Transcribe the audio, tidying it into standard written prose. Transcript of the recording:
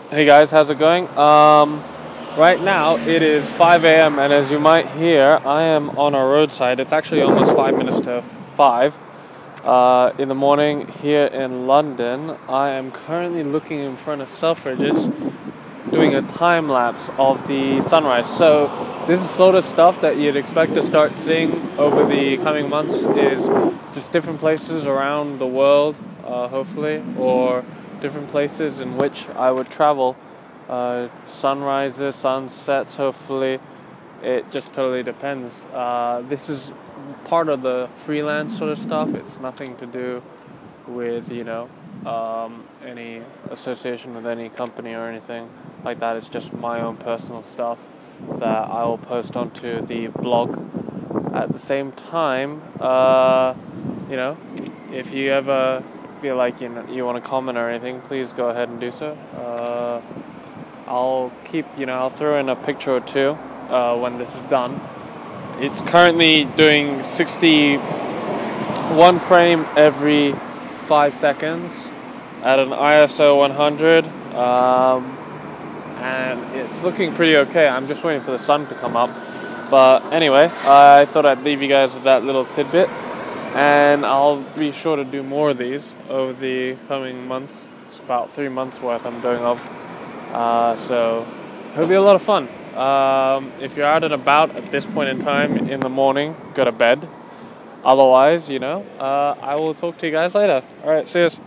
Hey guys, how's it going? Right now it is 5 a.m. and as you might hear, I am on a roadside. It's actually almost 5 minutes to 5 in the morning here in London. I am currently looking in front of Selfridges doing a time lapse of the sunrise. So this is sort of stuff that you'd expect to start seeing over the coming months is just different places around the world, hopefully, or different places in which I would travel. Sunrises, sunsets, hopefully. It just totally depends. This is part of the freelance sort of stuff. It's nothing to do with any association with any company or anything like that. It's just my own personal stuff that I will post onto the blog. At the same time, you know, if you ever feel like you want to comment or anything, please go ahead and do so. I'll throw in a picture or two when this is done. It's currently doing 61 frame every 5 seconds at an ISO 100, and it's looking pretty okay. I'm just waiting for the sun to come up. But anyway, I thought I'd leave you guys with that little tidbit, and I'll be sure to do more of these over the coming months. It's about 3 months worth I'm doing of. So it'll be a lot of fun. If you're out and about at this point in time in the morning, go to bed. Otherwise, I will talk to you guys later. All right, see you.